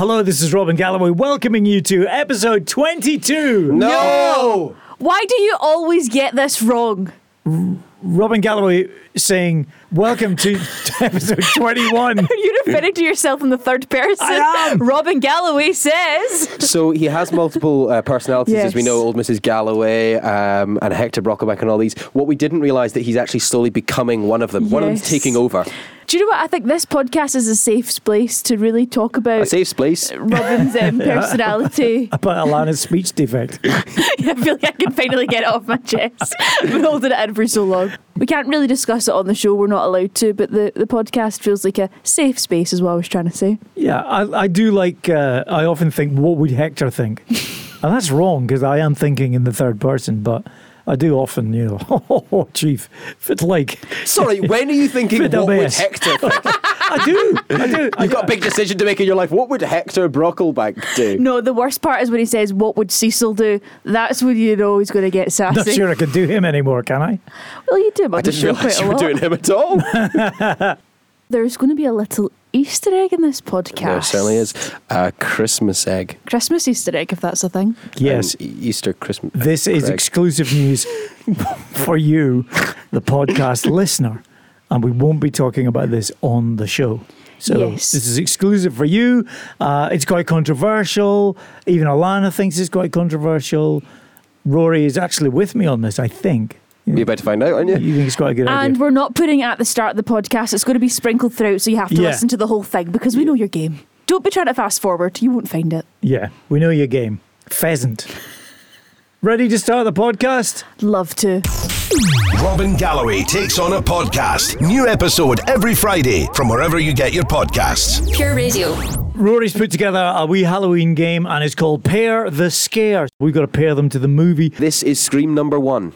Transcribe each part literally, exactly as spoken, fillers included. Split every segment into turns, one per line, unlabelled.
Hello, this is Robin Galloway welcoming you to episode twenty-two.
No!
Why do you always get this wrong?
Robin Galloway saying, welcome to episode twenty-one.
You're referring to yourself in the third person.
I am.
Robin Galloway says.
So he has multiple uh, personalities,
Yes.
as we know, old Missus Galloway um, and Hector Brockleback and all these. What we didn't realise that he's actually slowly becoming one of them. One of them's
Yes.
taking over.
Do you know what? I think this podcast is a safe place to really talk about
A safe space.
Robin's um, personality.
About Alana's speech defect.
I feel like I can finally get it off my chest. I've been holding it in for so long. We can't really discuss it on the show. We're not allowed to, but the, the podcast feels like a safe space is what I was trying to say.
Yeah, I, I do like, uh, I often think, what would Hector think? And that's wrong, because I am thinking in the third person, but I do often, you know, oh, oh chief, if it's like...
Sorry, when are you thinking,
Fit
what
a
would
mess.
Hector think?
I do, I do. I
You've got a big decision to make in your life. What would Hector Brockleback do?
No, the worst part is when he says, what would Cecil do? That's when you know he's going to get sassy.
Not sure I can do him anymore, can I?
Well, you do him on
I
the
didn't
show
realise
quite
you
a
were
lot.
doing him at all.
There's going to be a little Easter egg in this podcast.
There certainly is. A Christmas egg.
Christmas Easter egg, if that's a thing.
Yes.
An Easter Christmas.
This is
Craig.
exclusive news for you, the podcast listener, and we won't be talking about this on the show. So
Yes.
this is exclusive for you. Uh, it's quite controversial. Even Alana thinks it's quite controversial. Rory is actually with me on this, I think.
You're about to find out, aren't you?
You think it's quite a good
And
idea?
we're not putting it at the start of the podcast. It's going to be sprinkled throughout, so you have to
Yeah.
listen to the whole thing because we know your game. Don't be trying to fast forward. You won't find it.
Yeah, we know your game. Pheasant. Ready to start the podcast?
Love to.
Robin Galloway takes on a podcast. New episode every Friday from wherever you get your podcasts.
Pure Radio.
Rory's put together a wee Halloween game and it's called Pair the Scare. We've got to pair them to the movie.
This is Scream number one.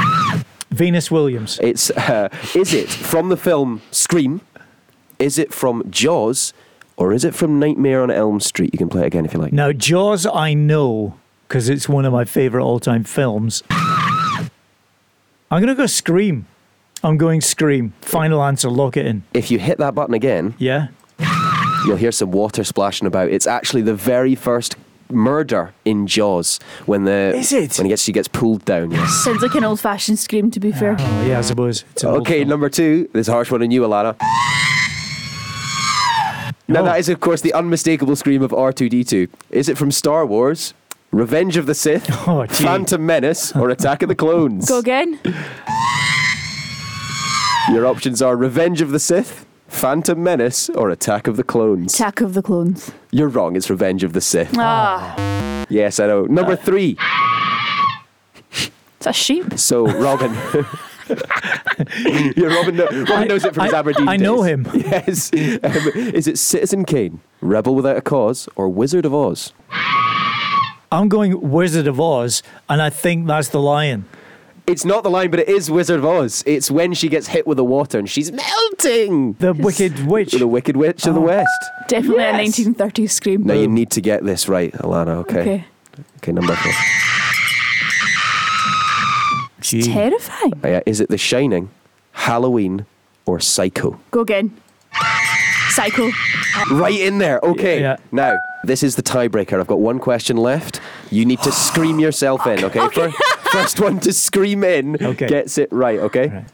Venus Williams.
It's uh, is it from the film Scream? Is it from Jaws? Or is it from Nightmare on Elm Street? You can play it again if you like.
Now, Jaws I know because it's one of my favourite all-time films. I'm going to go Scream. I'm going Scream. Final answer, lock it in.
If you hit that button again,
Yeah?
you'll hear some water splashing about. It's actually the very first murder in Jaws when the
Is it?
when he gets she gets pulled down. Yes.
Sounds like an old-fashioned Scream, to be fair.
Oh, yeah, I suppose. It's an old
Okay,
film.
number two. This harsh one on you, Alana. Now
Oh.
that is, of course, the unmistakable scream of R two D two. Is it from Star Wars, Revenge of the Sith,
Oh, gee.
Phantom Menace, or Attack of the Clones?
Go again.
Your options are Revenge of the Sith, Phantom Menace, or Attack of the Clones.
Attack of the Clones.
You're wrong. It's Revenge of the Sith.
Ah,
Yes, I know. Number
Uh.
three.
it's a sheep.
So, Robin. yeah, Robin, know, Robin knows it from his
I-
Aberdeen
I know
days.
him.
Yes. Um, is it Citizen Kane, Rebel Without a Cause, or Wizard of Oz?
I'm going Wizard of Oz, and I think that's the lion.
It's not the line, but it is Wizard of Oz. It's when she gets hit with the water and she's melting.
The Wicked Witch.
The Wicked Witch of the
Oh.
West.
Definitely a
Yes.
nineteen thirties Scream.
Now you need to get this right, Alana, okay?
Okay.
Okay, number four.
Gee.
Terrifying.
Oh, yeah, is it The Shining, Halloween, or Psycho?
Go again. Psycho.
Right in there. Okay.
Yeah.
Now, this is the tiebreaker. I've got one question left. You need to scream yourself in, okay?
Okay.
Fir- First one to scream in
Okay.
gets it right, okay?
Right.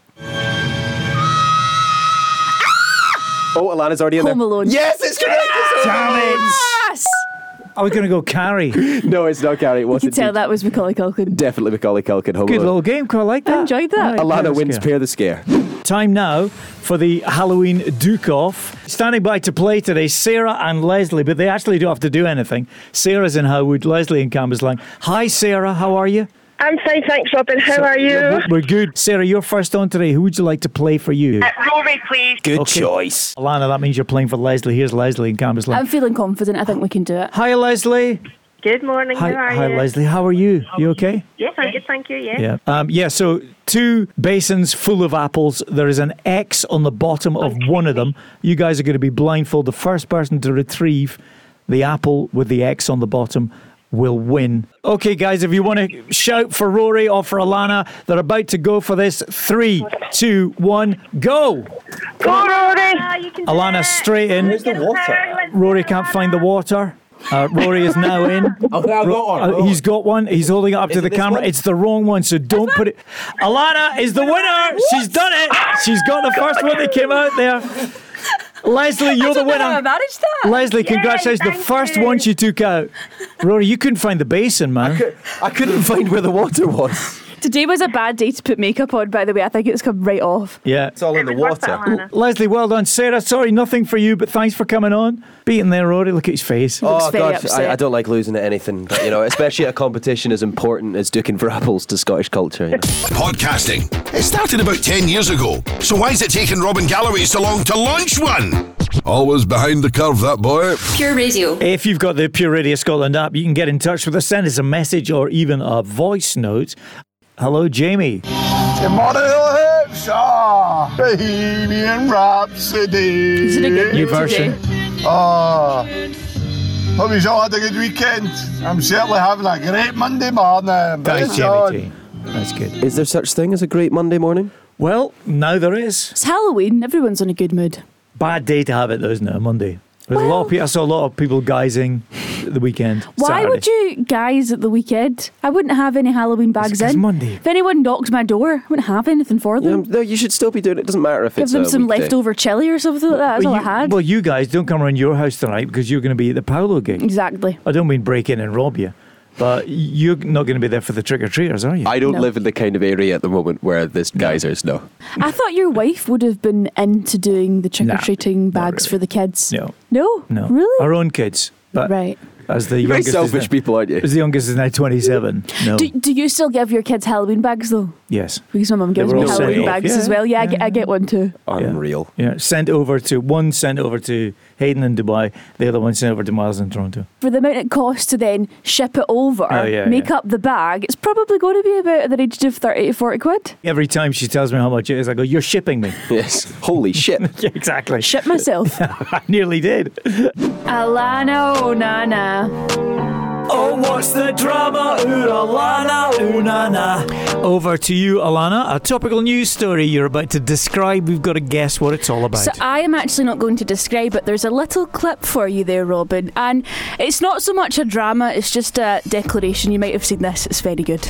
Oh, Alana's already in
Home
there.
Alone.
Yes, it's correct. It's Home
Damn it.
Alone.
Yes!
I was going to go Carrie.
No, it's not Carrie. It
You
wasn't.
can tell that was Macaulay Culkin.
Definitely Macaulay Culkin. Home
Good
Alone.
little game. Quite like that.
I enjoyed that.
Right,
Alana
Pair the
wins
Scare.
Pair the Scare.
Time now for the Halloween Duke-Off. Standing by to play today, Sarah and Leslie, but they actually don't have to do anything. Sarah's in Howwood, Leslie in Cambuslang. Hi, Sarah. How are you?
I'm fine, thanks, Robin. How are you?
We're- We're good. Sarah, you're first on today. Who would you like to play for you?
Uh, Rory, please.
Good
Okay.
choice.
Alana, that means you're playing for Leslie. Here's Leslie in Cambuslang.
I'm feeling confident. I think we can do it.
Hi, Leslie.
Good morning.
Hi,
How are
hi,
you?
Leslie. How are you? You okay?
Yes, I'm good, thank you. Yeah.
Yeah. Um, yeah, so two basins full of apples. There is an X on the bottom of one of them. You guys are going to be blindfolded. The first person to retrieve the apple with the X on the bottom will win. Okay, guys, if you want to shout for Rory or for Alana, they're about to go for this. Three, two, one, go.
Go, Rory. You can do
Alana,
it.
straight in.
Where's the water?
Rory can't find the water. Uh, Rory is now in.
Okay, I've got one.
Uh, he's got one. He's holding it up
Is
to
it
the
this
camera.
one?
It's the wrong one, so don't put it. Alana is the winner. She's done it. She's got the first one that came out there. Leslie, you're the
I
winner.
managed that.
Leslie, congratulations. The
thank
first
you.
one she took out. Rory, you couldn't find the basin, man.
I couldn't find where the water was.
Today was a bad day to put makeup on, by the way. I think it's come right off.
Yeah.
It's all in the
It was worth it,
water.
Alana.
Leslie, well done. Sarah, sorry, nothing for you, but thanks for coming on. Beating there, Rory. Look at his face.
looks
Oh
very
God,
upset.
I, I don't like losing at anything, but you know, especially at a competition as important as duking for apples to Scottish culture. You know?
Podcasting. It started about ten years ago. So why is it taking Robin Galloway so long to launch one? Always behind the curve, that boy.
Pure Radio.
If you've got the Pure Radio Scotland app, you can get in touch with us, send us a message or even a voice note. Hello, Jamie.
Good morning, hips. Ah, Bohemian Rhapsody.
Isn't it good
New
mood
version.
today?
Ah, hope you all had a good weekend. I'm certainly having a great Monday morning.
Thanks,
Well
Jamie T. That's good.
Is there such thing as a great Monday morning?
Well, now there is.
It's Halloween. Everyone's in a good mood.
Bad day to have it, though, isn't it? A Monday. There's a lot of people. I saw a lot of people guysing the weekend.
Why
Saturday.
would you guys at the weekend? I wouldn't have any Halloween bags
'cause
in.
Monday.
If anyone knocked my door, I wouldn't have anything for
Yeah,
them.
no, you should still be doing it. It doesn't matter if
Give
it's
them
a
some
weekday.
leftover chili or something like that. That's
well,
all
you,
I had.
well, you guys don't come around your house tonight because you're going to be at the Paolo gig.
Exactly.
I don't mean break in and rob you, but you're not going to be there for the trick or treaters, are you?
I don't
No.
live in the kind of area at the moment where this geysers. No.
I thought your wife would have been into doing the trick or treating
Nah, not
bags
really.
for the kids.
No,
No?
no.
Really?
Our own kids, but
Right.
as the
You're very
youngest
selfish
is now,
people, aren't you?
as the youngest is now twenty-seven. No,
Do, do you still give your kids Halloween bags though?
yes,
Because my mum gives
we're
me
all sent
Halloween
off.
bags
Yeah,
as well. Yeah, I,
yeah,
get, I get one too.
Unreal.
yeah. Sent over to one, sent over to Hayden in Dubai. The other one sent over to Miles in Toronto.
For the amount it costs to then ship it over,
Oh, yeah,
make
yeah.
up the bag, it's probably going to be about the range of thirty to forty quid.
Every time she tells me how much it is, I go, "You're shipping me."
Yes. Holy shit.
Yeah, exactly.
Ship myself.
I nearly did.
Alana Onana.
Oh, what's the drama? Ooh, Alana, ooh, na, na. Over to you, Alana. A topical news story you're about to describe. We've got to guess what it's all about.
So I am actually not going to describe it. There's a little clip for you there, Robin. And it's not so much a drama, it's just a declaration. You might have seen this. It's very good.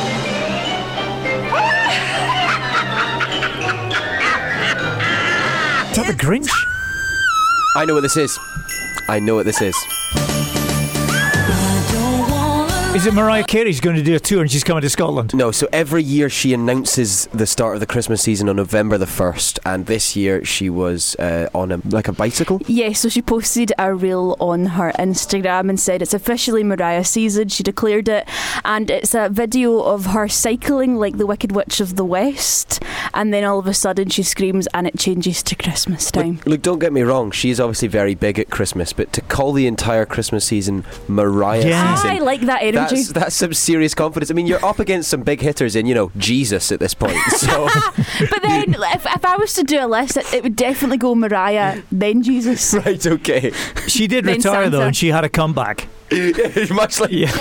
Is that the Grinch?
I know what this is. I know what this is.
Is it Mariah Carey's going to do a tour and she's coming to Scotland?
No, so every year she announces the start of the Christmas season on November the first, and this year she was uh, on a like a bicycle.
Yeah, so she posted a reel on her Instagram and said it's officially Mariah season. She declared it, and it's a video of her cycling like the Wicked Witch of the West, and then all of a sudden she screams and it changes to Christmas time.
Look, look, don't get me wrong, she's obviously very big at Christmas, but to call the entire Christmas season Mariah
Yeah.
season,
I like that energy.
that's that's some serious confidence. I mean, you're up against some big hitters in, you know, Jesus at this point. So
But then, if, if I was to do a list, it, it would definitely go Mariah, then Jesus.
right, okay.
She did
Then
retire, though,
Santa.
and she had a comeback.
Much like
Yeah.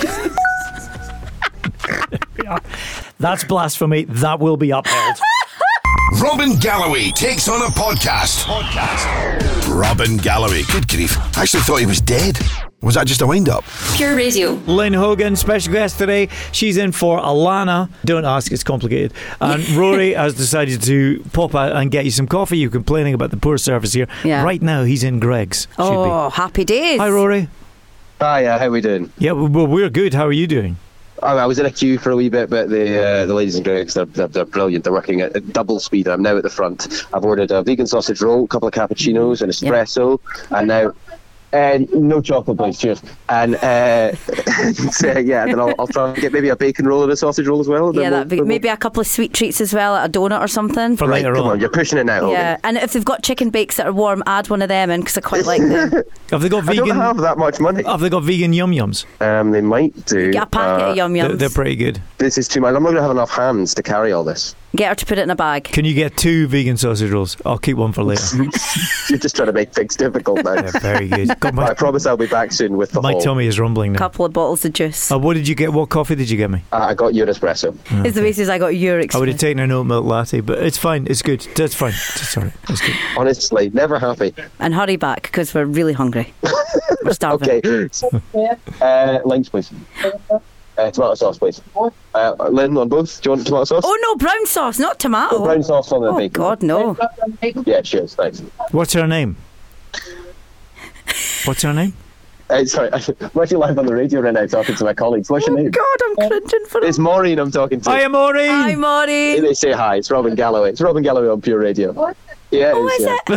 That's blasphemy. That will be upheld.
Robin Galloway takes on a podcast. Podcast. Robin Galloway. Good grief. I actually thought he was dead. Was that just a wind-up?
Pure Radio.
Lynn Hogan, special guest today. She's in for Alana. Don't ask, it's complicated. And Rory has decided to pop out and get you some coffee. You're complaining about the poor service here.
Yeah.
Right now, he's in Greg's. Should
Oh, happy days.
be. Hi, Rory.
Hi, uh, how we doing?
Yeah, well, we're good. How are you doing?
I, I was in a queue for a wee bit, but the uh, the ladies and Greg's, they're, they're, they're brilliant. They're working at, at double speed, and I'm now at the front. I've ordered a vegan sausage roll, a couple of cappuccinos, an espresso, and now... Uh, no chocolate, please. Cheers. And uh, so, yeah, then I'll, I'll try and get maybe a bacon roll and a sausage roll as well. and then
Yeah,
we'll-
that'd be
then we'll-
maybe a couple of sweet treats as well, like a donut or something.
For
Right,
later
come
on.
on, you're pushing it now. Hogan.
Yeah, and if they've got chicken bakes that are warm, add one of them in because I quite like them.
Have they got
I don't
vegan?
have that much money.
Have they got vegan yum yums?
Um, they might do.
Get a packet
Uh,
of yum
They're,
yums.
they're pretty good.
This is too much. I'm not going to have enough hands to carry all this.
Get her to put it in a bag.
Can you get two vegan sausage rolls? I'll keep one for later.
You're just trying to make things difficult now.
Yeah, very good. God, my,
I promise I'll be back soon with the
my
haul.
tummy is rumbling
A
now.
couple of bottles of juice.
Uh, what did you get? What coffee did you get me?
Uh, I got your espresso.
It's the basis I got your
I would have
experience.
taken an oat milk latte, but it's fine. It's good. That's fine. Sorry. It's good.
Honestly, never happy.
And hurry back because we're really hungry. We're starving.
Okay. uh, links, please. Uh, tomato sauce, please. Uh, Lynn, on both. Do you want tomato sauce?
Oh no, brown sauce, not tomato.
Brown sauce on the
Oh
bacon.
God, no.
Yeah, cheers. Thanks.
What's her name? What's her name?
Uh, sorry, I'm actually live on the radio right now talking to my colleagues. What's your
Oh
name?
God, I'm cringing for
It's
him.
Maureen I'm talking to.
Hi, Maureen.
Hi, Maureen.
They say hi. It's Robin Galloway. It's Robin Galloway on Pure Radio. Yeah,
Oh,
it
is
is.
it?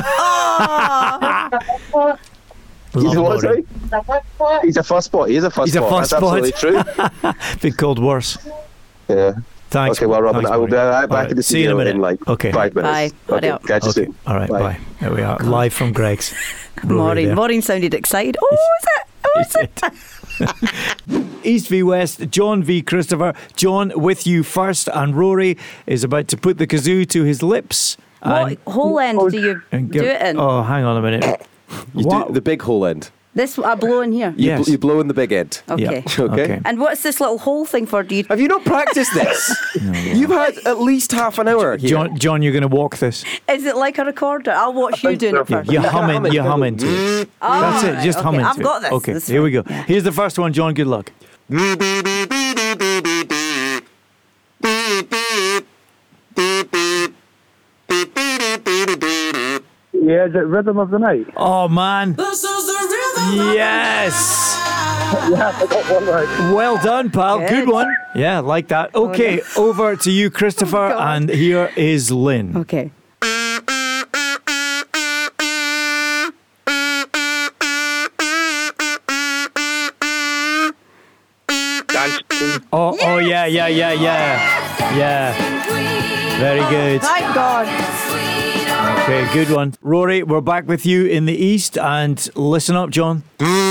Oh.
He's
Love
a what,
Maureen.
sorry? He's a fussbot. He is a fussbot.
He's a
That's
fussbot.
absolutely true.
Been called worse.
Yeah.
Thanks.
Okay, well, Robin,
Thanks,
I will be
Maureen.
right
All
back
right,
in the
see you in a
studio
minute.
in like
Okay.
five minutes.
Bye.
Okay,
Adios.
catch you
Okay.
soon.
All right. Bye.
Bye.
There we are. Live from Greg's. Rory
Maureen.
there.
Maureen sounded excited. Oh, is it? Oh, is it?
East v West, John v Christopher. John with you first, and Rory is about to put the kazoo to his lips.
What
and,
whole end do you
and
do
give-
it in?
Oh, hang on a minute.
You
What?
do the big hole end.
This I blow in here.
You,
Yes.
bl- you blow in the big end.
Okay.
Yeah.
Okay.
And what's this little hole thing for? Do you?
Have you not practiced this? You've had at least half an hour here.
John, John, you're going to walk this.
Is it like a recorder? I'll watch you doing it
You,
first.
you hum in, you hum into it. That's it. Just hum
okay,
into
I've
it.
got this.
Okay,
This is
here we go.
fine. Yeah.
Here's the first one, John. Good luck.
Yeah, is it Rhythm of the Night?
Oh man! Yes.
Yeah, I got one right.
Well done, pal. Good,
Good.
one. Yeah, like that. Okay, over to you, Christopher,
Oh, God.
and here is Lynn.
Okay.
Oh, oh yeah, yeah, yeah, yeah, yeah. Very good.
Thank God.
Okay, good one. Rory, we're back with you in the east, and listen up, John.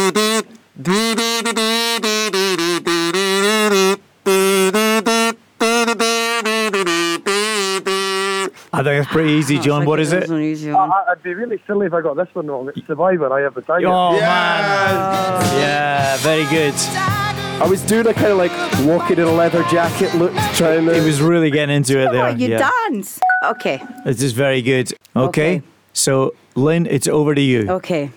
I think it's pretty easy, John. What is it?
I, I'd be really silly if I got this one wrong. It's Survivor, I Have the Tiger.
Oh man! Yeah, very good.
I was doing a kind of like walking in a leather jacket look, trying to.
He was really getting into it there.
Oh, you
yeah.
dance. Okay.
This is very good. Okay.
Okay.
So, Lynn, it's over to you.
Okay.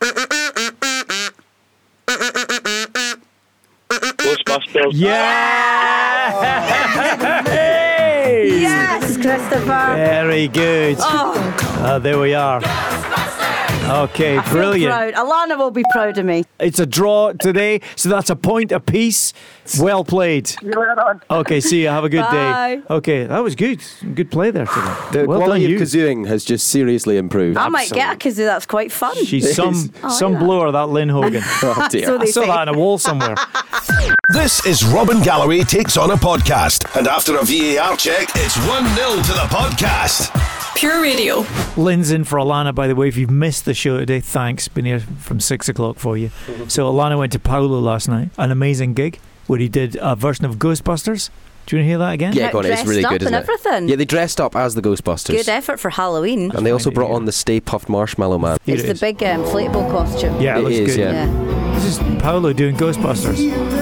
Ghostbusters.
Yeah! Hey!
Yes, Christopher.
Very good.
Oh,
Uh, there we are. Okay,
I feel
brilliant.
proud. Alana will be proud of me.
It's a draw today, so that's a point apiece. Well played.
See you later on.
Okay, see you. Have a good
Bye.
day. Okay, that was good. Good play there today.
The
well done,
quality
you.
of kazooing has just seriously improved.
I might get a kazoo. That's quite fun.
She's some some
yeah.
blower, that Lynn Hogan.
Oh dear.
So
I
they
saw
say.
that on a wall somewhere.
This is Robin Galloway Takes On a Podcast. And after a V A R check, it's one nil to the podcast.
Pure Radio.
Lynn's in for Alana, by the way. If you've missed the show today, thanks. Been here from six o'clock for you. So Alana went to Paolo last night. An amazing gig where he did a version of Ghostbusters. Do you want to hear that again?
Yeah, go on, it's
Dressed
really
up
good, isn't
and
it?
everything.
Yeah, they dressed up as the Ghostbusters.
Good effort for Halloween.
And they also
Find it
brought
here.
on the Stay Puft Marshmallow Man.
Here
It's
it
the
is.
big uh, inflatable costume.
Yeah, it,
It
looks
is,
good.
yeah.
Yeah.
This is Paolo doing Ghostbusters.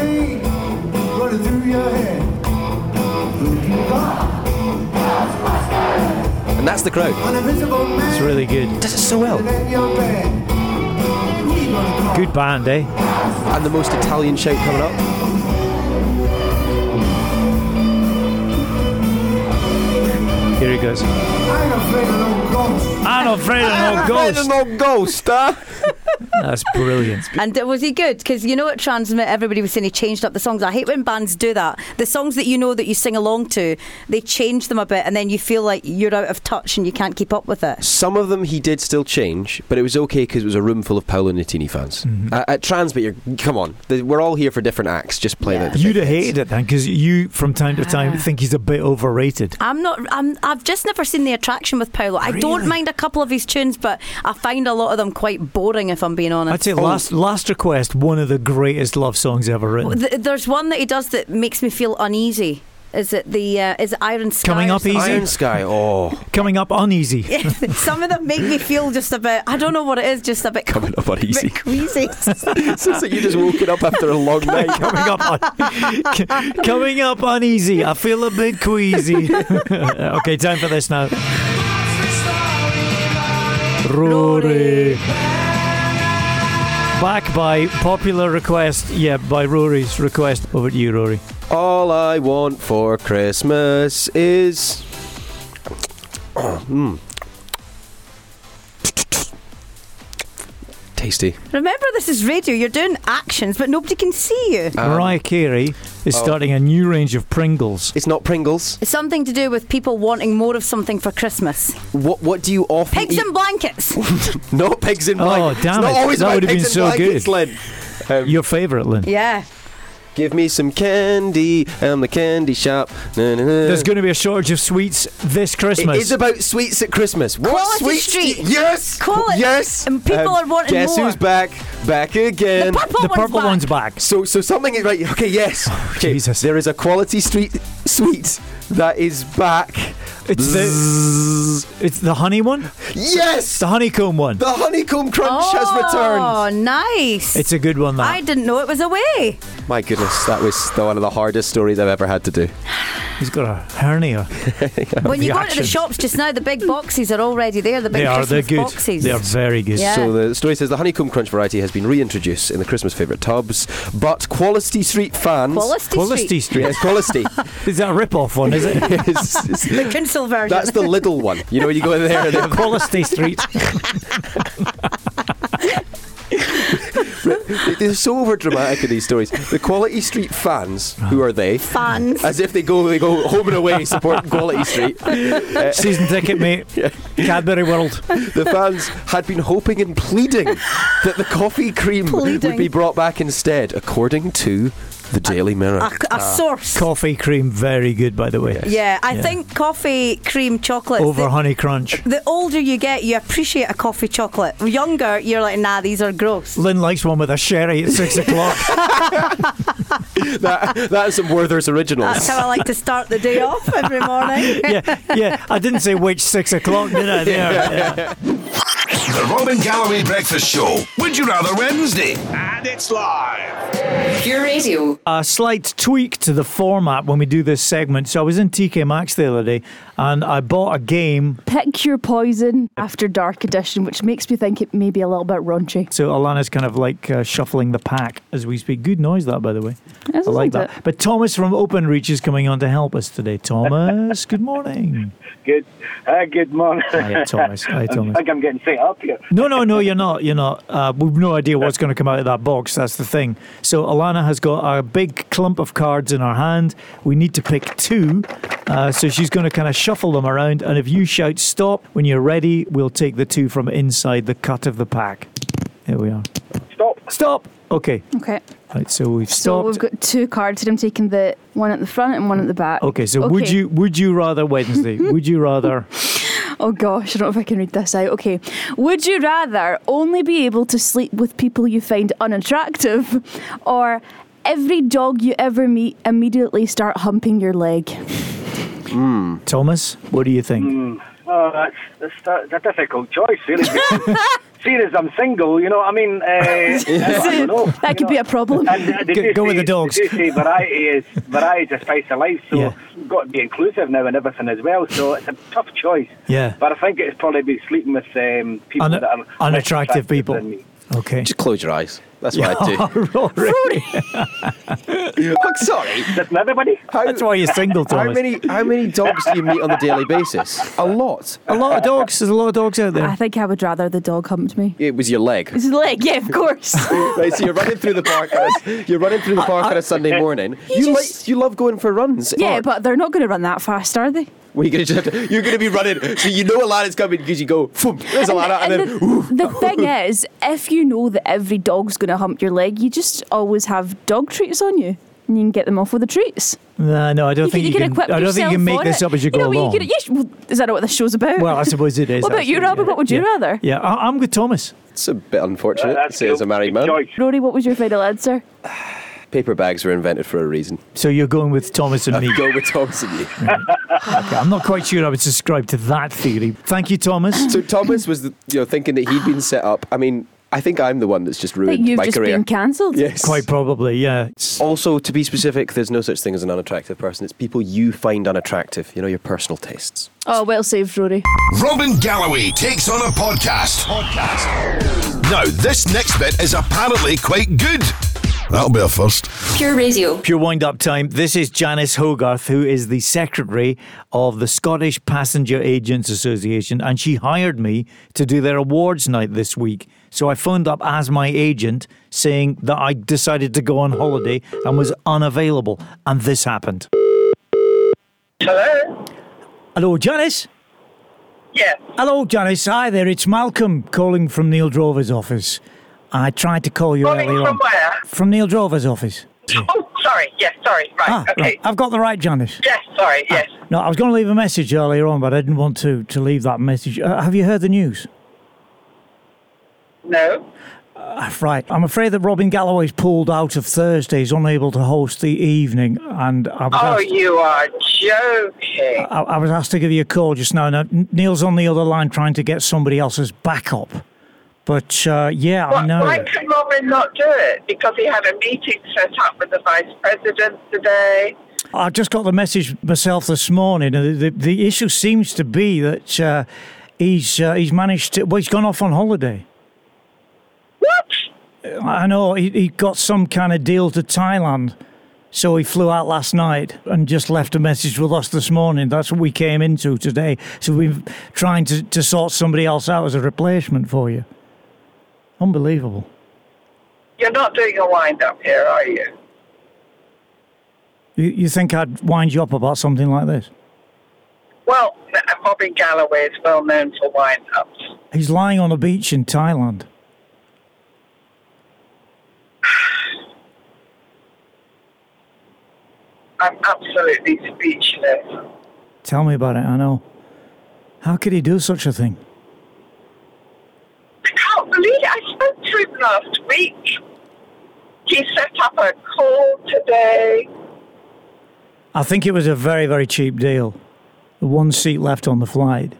And that's the crowd.
It's really good.
Does it so well.
Good band, eh?
And the most Italian shout coming up.
Here he goes. I'm afraid of no ghosts.
no ghost, huh?
That's brilliant.
And uh, was he good? Because you know at Transmit, everybody was saying he changed up the songs. I hate when bands do that. The songs that you know that you sing along to, they change them a bit, and then you feel like you're out of touch and you can't keep up with it.
Some of them he did still change, but it was okay because it was a room full of Paolo Nutini fans.
Mm-hmm.
Uh, at Transmit, you're, come on, the, we're all here for different acts. Just play
Yeah.
the.
You'd have hated it then, because you, from time to time, think he's a bit overrated.
I'm not. I'm. I've just never seen the attraction with Paolo. I don't
Really?
mind a couple of his tunes, but I find a lot of them quite boring. If I'm being honest.
I'd say last, last Request, one of the greatest love songs ever written.
Th- There's one that he does that makes me feel uneasy. Is it the uh, is it Iron Sky?
Coming
or
up
something?
easy.
Iron Sky. Oh,
Coming up uneasy.
Some of them make me feel just a bit. I don't know what it is. Just a bit
coming up uneasy.
bit queasy.
Sounds like you just woken up after a long night.
Coming up, un- c- coming up uneasy. I feel a bit queasy. Okay, time for this now. Rory. Back by popular request. Yeah, by Rory's request. Over to you, Rory.
All I want for Christmas is. Mm. Tasty.
Remember, this is radio. You're doing actions, but nobody can see you.
Um,
Mariah Carey is
oh.
starting a new range of Pringles.
It's not Pringles.
It's something to do with people wanting more of something for Christmas.
What What do you often
Pigs
eat?
and blankets.
Not pigs in
Oh,
blankets.
damn
it's
it.
not always
That
about
would have been
pigs
so
and blankets,
good.
Lynn. Um,
Your favourite, Lynn.
Yeah.
Give me some candy. I'm the candy shop. Na, na, na.
There's going to be a shortage of sweets this Christmas.
It is about sweets at Christmas. What
Quality
sweets?
Street.
do you- yes.
Quality.
Yes.
And people are wanting
guess
more.
who's back? Back again.
The purple
the
one's
purple
back.
one's back.
So, so something is right. Okay, yes. Okay,
Jesus.
There is a Quality Street sweet that is back.
It's the it's the honey one.
Yes.
The honeycomb one.
The honeycomb crunch has returned.
Oh, nice.
It's a good one. That
I didn't know it was away.
My goodness, that was the, one of the hardest stories I've ever had to do.
he's got a hernia.
When you
the
go into the
actions.
shops just now, the big boxes are already there. The big
They are.
Christmas
They're good.
boxes.
They are very good.
Yeah.
So the story says the honeycomb crunch variety has been reintroduced in the Christmas favourite tubs, but Quality Street fans.
Quality
Quality
Street.
Street.
Yes, Quality.
Is that a rip-off one? Is it?
It's- it's-
The Kinsale version.
that's the little one. You know, when you go in there. And
Quality Street.
they're so over dramatic in these stories. The Quality Street fans, who are they?
Fans.
As if they go they go home and away supporting Quality Street. Uh,
Season ticket, mate. Cadbury World.
the fans had been hoping and pleading that the coffee cream would
Pleading.
be brought back instead, according to the Daily Mirror.
A, a source.
Coffee cream, very good, by the way.
Yeah, I
Yeah.
think coffee cream chocolate.
Over
the,
Honey Crunch.
the older you get, you appreciate a coffee chocolate. Younger, you're like, nah, these are gross.
Lynn likes one with a sherry at six o'clock.
that, that's some Werther's Originals.
That's how I like to start the day off every morning.
yeah, yeah. I didn't say which six o'clock, did I? There, yeah.
The Robin Galloway Breakfast Show. Would you rather Wednesday? And it's live.
Pure Radio.
A slight tweak to the format when we do this segment. So I was in T K Maxx the other day and I bought a game.
Pick Your Poison After Dark edition, which makes me think it may be a little bit raunchy.
So Alana's kind of like uh, shuffling the pack as we speak. Good noise, that, by the way.
Isn't
I like
it?
that. But Thomas from Open Reach is coming on to help us today. Thomas, good morning.
Good. Uh, good morning.
Hi, Thomas. Hi, Thomas.
I think I'm getting set up here.
No, no, no, you're not. You're not. Uh, we've no idea what's going to come out of that box. That's the thing. So Alana has got a big clump of cards in her hand. We need to pick two. Uh, so she's going to kind of shuffle them around. And if you shout stop when you're ready, we'll take the two from inside the cut of the pack. Here we are.
Stop.
Stop. Okay.
Okay.
Right. So we've
So
stopped.
we've got two cards and I'm taking the one at the front and one at the back.
Okay. So would
Okay.
you would you rather Wednesday? Would you rather?
Oh gosh, I don't know if I can read this out. Okay. Would you rather only be able to sleep with people you find unattractive or every dog you ever meet immediately start humping your leg?
Mm.
Thomas, what do you think?
Mm. Oh, that's, that's, that's a difficult choice, really. Seeing as I'm single, you know what I mean? Uh, I don't know.
That could be a problem.
And, uh, they
Go-
do
go with
say-
the dogs.
They do say variety is variety is the spice of life, so
Yeah.
you've got to be inclusive now and everything as well. So it's a tough choice.
Yeah.
But I think it's probably be sleeping with um, people
Un-
that are less
unattractive
attractive
people.
than me.
Okay.
Just close your eyes. That's what I'd do.
Rory.
I'm sorry.
Doesn't everybody?
How,
That's why you're single,
how
Thomas.
many how many dogs do you meet on a daily basis? A lot.
A lot of dogs. There's a lot of dogs out
I
there.
think I would rather the dog humped me.
It was your leg.
His leg, yeah, of course.
Right, so you're running through the park. On a, you're running through the park on a Sunday morning. You
just-
like you love going for runs.
yeah,
Or-
but they're not going to run that fast, are they?
Well, you're gonna just have to, you're gonna be running, so you know a lad is coming because you go, "Phoom, there's a lad," and,
And
then
the,
ooh.
the thing is, if you know that every dog's going to hump your leg, you just always have dog treats on you. And you can get them off with the treats.
No, no, I don't
You
think
can,
you
you can
can.
equip
I don't think you can
yourself
make
for
this
it.
up as you,
You
go
know,
along.
You can, yes, well, is that not what this show's about?
Well, I suppose it is.
What about you,
actually,
Robin?
yeah.
What would you
Yeah.
rather?
Yeah, I, I'm with Thomas.
It's a bit unfortunate,
That's
say as a
cool.
married
Good
man.
choice.
Rory, what was your final answer?
Paper bags were invented for a reason.
So you're going with Thomas and me.
I'd go with Thomas and you.
Okay, I'm not quite sure I would subscribe to that theory. Thank you, Thomas.
So Thomas was, the, you know, thinking that he'd been set up. I mean, I think I'm the one that's just ruined
That you've
my
just
career.
been cancelled.
Yes.
Quite probably, yeah.
Also, to be specific, there's no such thing as an unattractive person. It's people you find unattractive. You know, your personal tastes.
Oh, well saved, Rory.
Robin Galloway takes on a podcast. Podcast. Now, this next bit is apparently quite good. That'll be a first.
Pure Radio.
Pure wind-up time. This is Janice Hogarth, who is the secretary of the Scottish Passenger Agents Association, and she hired me to do their awards night this week. So I phoned up as my agent saying that I decided to go on holiday and was unavailable, and this happened.
Hello?
Hello, Janice?
Yeah.
Hello, Janice. Hi there. It's Malcolm calling from Neil Drover's office. I tried to call you
Calling
earlier
from
on.
where?
From Neil Drover's office.
Oh, sorry. Yes, sorry. Right,
Ah,
okay.
right. I've got the right Janice.
Yes, sorry, yes.
No, I was going to leave a message earlier on, but I didn't want to, to leave that message. Uh, have you heard the news?
No.
Uh, right. I'm afraid that Robin Galloway's pulled out of Thursday. He's unable to host the evening. And I was
Oh,
asked,
you are joking.
I, I was asked to give you a call just now. Now, Neil's on the other line trying to get somebody else's backup. But, uh, yeah, I
Why-
know.
Why can Robin not do it? Because he had a meeting set up with the Vice President today.
I just got the message myself this morning. and The, the, the issue seems to be that uh, he's uh, he's managed to... Well, he's gone off on holiday.
What?
I know. He, he got some kind of deal to Thailand. So he flew out last night and just left a message with us this morning. That's what we came into today. So we're trying to, to sort somebody else out as a replacement for you. Unbelievable.
You're not doing a wind-up here, are you?
You, you think I'd wind you up about something like this?
Well, Robin Galloway is well known for wind-ups.
He's lying on a beach in Thailand.
I'm absolutely speechless.
Tell me about it, I know. How could he do such a thing?
I can't believe it. I spoke to him last week. He set up a call today.
I think it was a very, very cheap deal. The one seat left on the flight.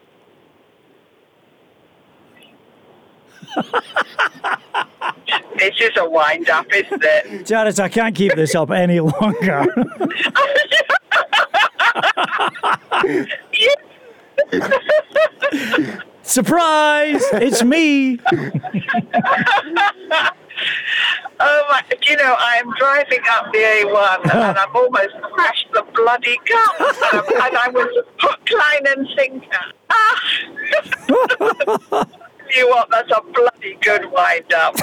This is a wind-up, isn't it?
Janice, I can't keep this up any longer. Surprise! It's me!
Oh my, you know, I'm driving up the A one and I've almost crashed the bloody car. And, and I was hook, line and sinker. Ah! You what, that's a bloody good wind-up.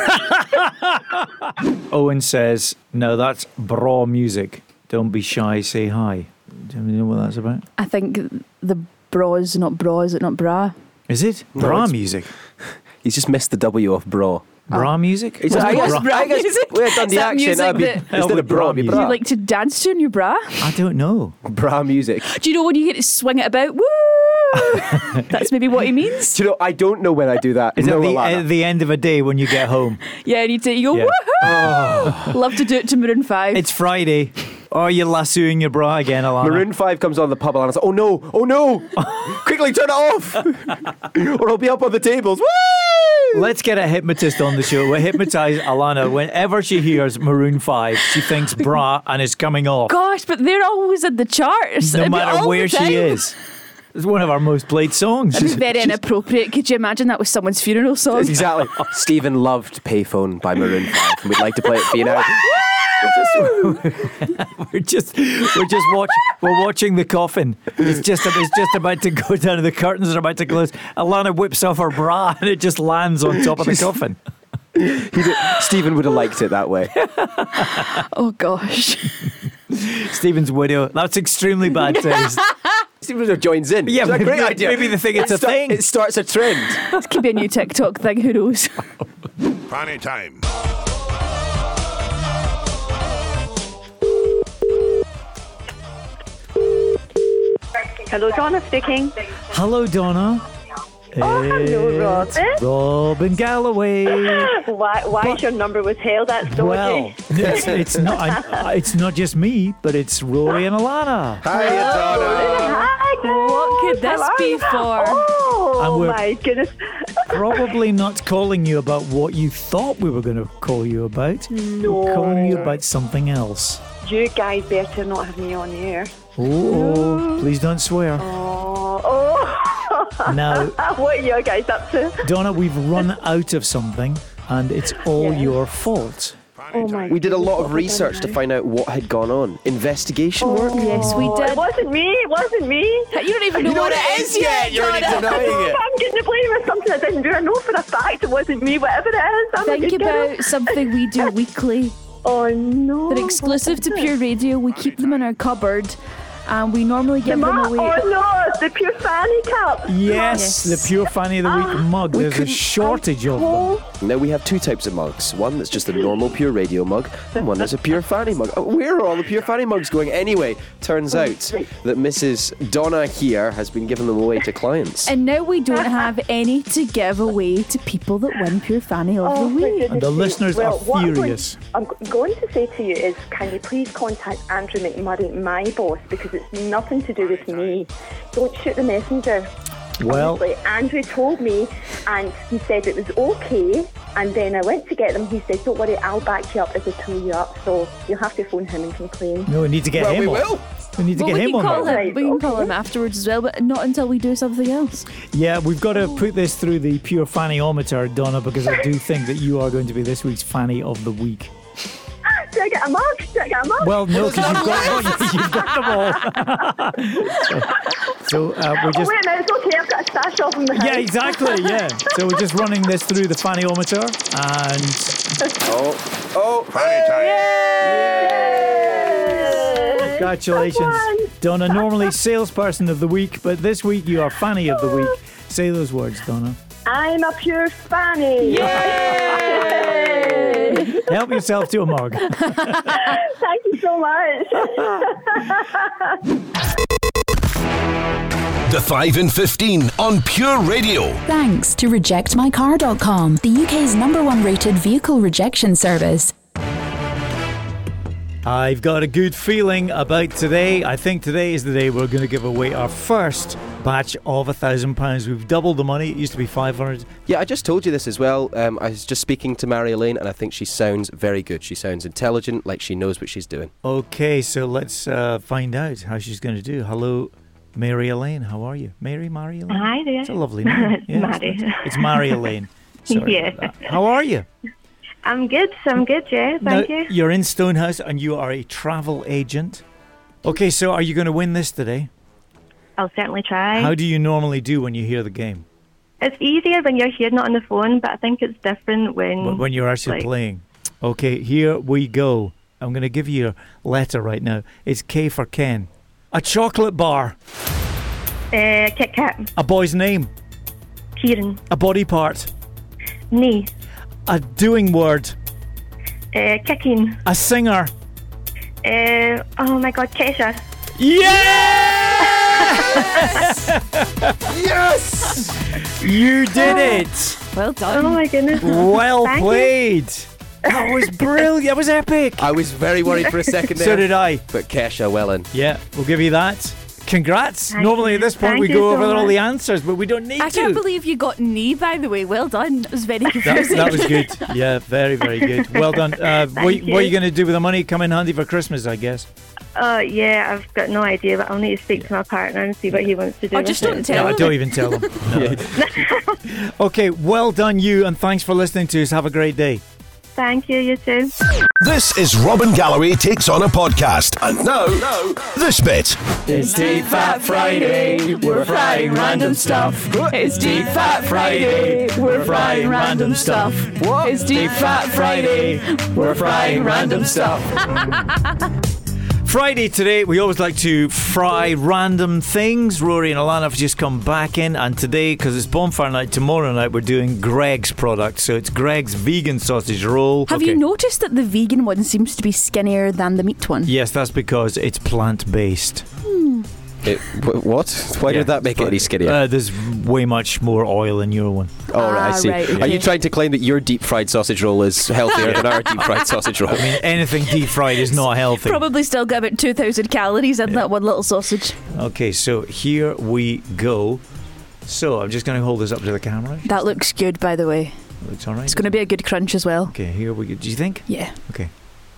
Owen says, no, that's bra music. Don't be shy, say hi. Do you know what that's about?
I think the bra is not bra, is it not bra?
Is it?
No,
Bra
it's-
music?
He's just missed the W off bra.
Bra music?
It's, I guess, I guess we had done
Is
the
that
action.
music
That'd be,
that-
instead of bra, it'd be
Do
bra.
you like to dance to in your bra?
I don't know.
Bra music.
Do you know when you get to swing it about? Woo! That's maybe what he means.
Do you know, I don't know when I do that.
Is
no,
that the,
Alana.
at the end of a day when you get home?
Yeah, and you, t- you go,
Yeah.
woohoo! Love to do it to Maroon five.
It's Friday. Oh, you're lassoing your bra again, Alana.
Maroon five comes on the pub, and Alana's like, oh no, oh no, quickly turn it off, or I'll be up on the tables. Woo!
Let's get a hypnotist on the show. We'll hypnotise Alana. Whenever she hears Maroon five, she thinks bra and is coming off.
Gosh, but they're always in the charts.
No
All
matter
the
where
time.
she is. It's one of our most played songs.
That'd be very inappropriate. Could you imagine that was someone's funeral song?
Exactly. Stephen loved Payphone by Maroon five, and we'd like to play it for you now.
We're just we're just watch we're watching the coffin. It's just it's just about to go down. The curtains are about to close. Alana whips off her bra and it just lands on top of the coffin.
He did, Stephen would have liked it that way.
Oh gosh.
Stephen's widow. That's extremely bad taste.
Stephen would have joins in.
Yeah,
it's a
maybe-
great idea.
maybe they think it's
It
a
sta-
thing.
It starts a trend.
This could be a new TikTok thing. Who knows?
Fanny time.
Hello, Donna speaking.
Hello, Donna.
Oh, hello, Robin.
Robin Galloway.
Why, why is your number withheld? That's dodgy.
Well, it's, it's not. I'm, it's not just me, but it's Rory and Alana.
Hi, Donna.
Hi, guys.
What could this
How are
be
you?
for?
Oh,
And we're-
my goodness.
Probably not calling you about what you thought we were going to call you about.
No.
We're calling you about something else.
You guys better not have me on the air.
Oh, please don't swear.
Oh, oh.
Now,
What are you guys up to?
Donna, we've run out of something, and it's all
Yeah.
your fault.
Oh my
We did a lot
goodness,
of
what have I
research
done
to
now?
find out what had gone on. Investigation work?
Yes, we
Oh,
did.
It wasn't me. It wasn't me.
You don't even know what it is yet.
You're already
Donna.
denying it.
I'm getting to blame for something I didn't do. I know for a fact it wasn't me. Whatever it is, I'm a
Think
good girl.
about something we do weekly.
Oh no.
They're exclusive to Pure Radio. We keep them in our cupboard, and we normally
The
give them
mug.
away.
Oh no, the Pure Fanny Cup.
Yes,
Yes.
the Pure Fanny of the Week mug.
we
There's a
couldn't-
shortage of them.
Oh,
Now we have two types of mugs. One that's just a normal Pure Radio mug, and one that's a Pure Fanny mug. Oh, where are all the Pure Fanny mugs going anyway? Turns out that Missus Donna here has been giving them away to clients.
And now we don't have any to give away to people that win Pure Fanny of
oh
the
for
Week.
goodness
And the
sake.
listeners
well,
are
what I'm going-
furious.
I'm g- going to say to you is, can you please contact Andrew McMurray, my boss, because it's nothing to do with me. Don't shoot the messenger.
Well,
Honestly, Andrew told me, and he said it was okay. And then I went to get them. He said, "Don't worry, I'll back you up as I pull you up." So you'll have to phone him and complain.
no, we need to get
Well,
him
we
on.
will.
We need to
Well,
get
we
him
can
on.
call
that.
him. We can call
Okay.
him afterwards as well, but not until we do something else.
Yeah, we've got to put this through the Pure Fanny-ometer, Donna, because I do think that you are going to be this week's Fanny of the Week.
Do I get a mug? Do I get a mug?
Well, no, because you've got, you've got them all. so uh, we're
oh
just...
wait a minute, it's okay. I've got a stash of them. in the
Yeah,
house.
exactly, yeah. So we're just running this through the Fanny-ometer, and
Oh, oh,
congratulations.
One.
Donna, normally salesperson of the week, but this week you are Fanny of the Week. Say those words, Donna.
I'm a Pure Fanny.
Help yourself to a mug.
Thank you so much.
The five in fifteen on Pure Radio.
Thanks to reject my car dot com, the U K's number one rated vehicle rejection service.
I've got a good feeling about today. I think today is the day we're going to give away our first batch of a thousand pounds. We've doubled the money. It used to be five hundred.
Yeah, I just told you this as well. Um, I was just speaking to Mary Elaine, and I think she sounds very good. She sounds intelligent, like she knows what she's doing.
Okay, so let's uh, find out how she's going to do. Hello, Mary Elaine. How are you? Mary, Mary Elaine?
Hi there.
It's a lovely name. Yeah,
Mary.
It's, it's Mary Elaine. Sorry
Yeah.
about that. How are you?
I'm good. I'm good, yeah. Thank
now,
you.
You're in Stonehouse and you are a travel agent. Okay, so are you going to win this today?
I'll certainly try.
How do you normally do when you hear the game?
It's easier when you're hearing it on the phone, but I think it's different when...
When- When you're actually
like,
playing. Okay, here we go. I'm going to give you a letter right now. It's K for Ken. A chocolate bar.
Uh, Kit Kat.
A boy's name.
Kieran.
A body part.
Knee.
A doing word.
Uh, kicking.
A singer.
Uh, oh my God, Kesha.
Yes! Yes! You did it!
Well done.
Oh my goodness.
Well
Thank you.
played. That was brilliant. That was epic.
I was very worried for a second there.
So did I.
But Kesha, well in.
Yeah, we'll give you that. Congrats.
Thank
Normally
you.
at this point
Thank
we
you
go
so
over all
much.
the answers, but we don't need
I
to.
can't believe you got knee, by the way. Well done. It was very
that,
confusing.
that was good. Yeah, very, very good. Well done. Uh, what, what
you.
are you going to do with the money? Come in handy for Christmas, I guess.
Oh, yeah, I've got no idea, but I'll need to speak to my partner and see what he wants to do.
Oh,
with
just
it.
don't tell
No,
him.
don't even tell them. No. Okay, well done you, and thanks for listening to us. Have a great day.
Thank you, you too.
This is Robin Galloway Takes On a Podcast. And now, this bit.
It's Deep Fat Friday, we're frying random stuff. It's Deep Fat Friday, we're frying random stuff. It's Deep Fat Friday, we're frying random stuff.
Friday today, we always like to fry random things. Rory and Alana have just come back in, and today, because it's bonfire night, tomorrow night we're doing Greg's product. So it's Greg's vegan sausage roll.
Have
Okay.
you noticed that the vegan one seems to be skinnier than the meat one?
Yes, that's because it's plant-based.
Hmm.
It, wh- what? Why
Yeah,
did that make it any skinnier?
Uh, there's way much more oil in your one.
Oh, right, I
Ah,
see.
right,
Are
okay.
you trying to claim that your deep fried sausage roll is healthier than our deep fried sausage roll?
I mean, anything deep fried is not healthy.
Probably still got about two thousand calories in that one little sausage.
Okay, so here we go. So I'm just going to hold this up to the camera.
That looks good, by the way.
Looks all right.
It's going to be a good crunch as well.
Okay, here we go. Do you think?
Yeah.
Okay.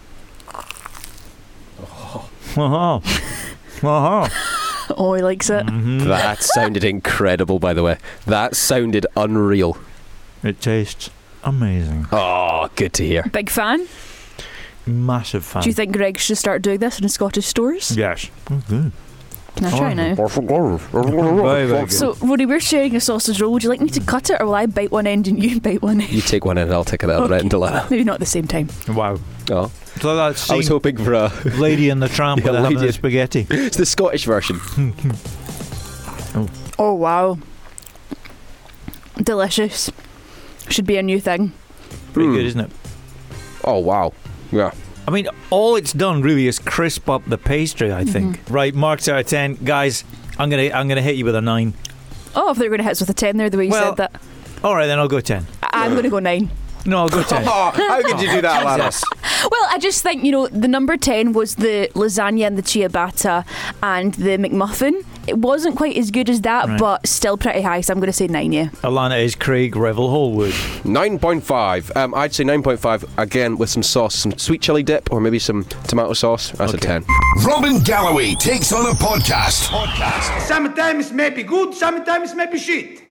Oh. Oh.
Oh, he likes it.
Mm-hmm.
That sounded incredible, by the way. That sounded unreal.
It tastes amazing.
Oh, good to hear.
Big fan?
Massive fan.
Do you think Greg should start doing this in Scottish stores?
Yes. Mm-hmm.
Can I try now?
Very, very good.
So, Roddy, we're sharing a sausage roll. Would you like me to cut it, or will I bite one end and you bite one end?
You take one end and I'll take the other end, Delilah.
Maybe not at the same time.
Wow.
Oh.
So that's
I was hoping for a
Lady and the Tramp
Yeah,
with a ham
Lady-
and spaghetti.
It's the Scottish version.
Oh, wow. Delicious. Should be a new thing.
Pretty
Mm.
good, isn't it?
Oh, wow. Yeah.
I mean, all it's done really is crisp up the pastry, I think.
Mm-hmm.
Right, marks out of ten. Guys, I'm gonna I'm gonna hit you with a nine.
Oh, I thought you were going to hit us with a ten there, the way you
Well-
said that.
All right, then I'll go ten.
I- I'm going to go nine.
No, I'll go ten.
Oh, how could you do that, Alanis?
Well, I just think, you know, the number ten was the lasagna and the ciabatta and the McMuffin. It wasn't quite as good as that,
Right.
but still pretty high, so I'm going to say nine, yeah.
Alana is Craig Revel Hallwood.
nine point five. Um, I'd say nine point five, again, with some sauce, some sweet chili dip, or maybe some tomato sauce. That's
Okay.
a ten.
Robin Galloway takes on a podcast.
Sometimes maybe good, sometimes maybe shit.